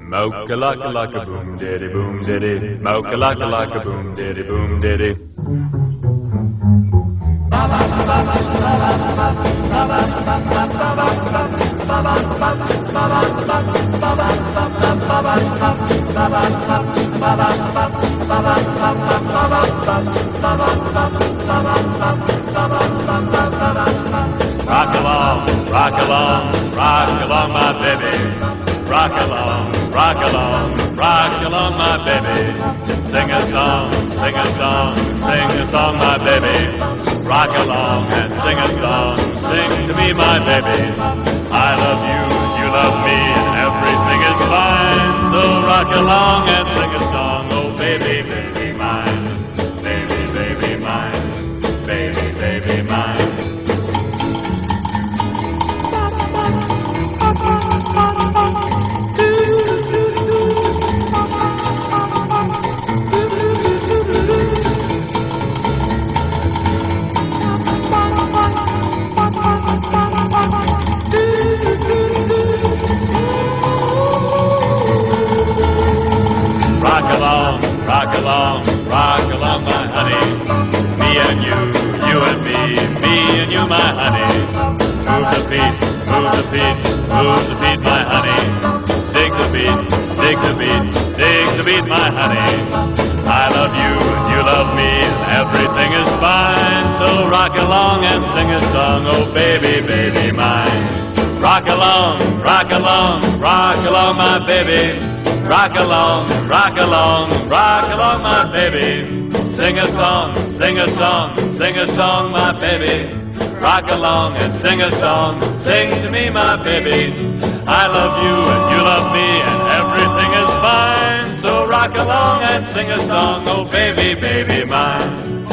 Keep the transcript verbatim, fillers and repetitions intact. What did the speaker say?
Mocha laka laka boom diddy boom diddy. Mocha laka laka boom diddy boom diddy. Rock along, rock along, rock along, my baby. Rock along, rock along, rock along, my baby. Sing a song, sing a song, sing a song, my baby. Rock along and sing a song, sing to me, my baby. I love you, you love me, and everything is fine. So rock along and sing a song, oh baby, baby mine. Baby, baby mine, baby, baby mine. Rock along, rock along, rock along, my honey. Me and you, you and me, me and you, my honey. Move the feet, move the feet, move the feet, my honey. Dig the beat, dig the beat, dig the beat, my honey. I love you and you love me and everything is fine. So rock along and sing a song, oh baby, baby mine. Rock along, rock along, rock along, my baby. Rock along, rock along, rock along, my baby. Sing a song, sing a song, sing a song, my baby. Rock along and sing a song, sing to me, my baby. I love you and you love me and everything is fine. So rock along and sing a song, oh baby, baby mine.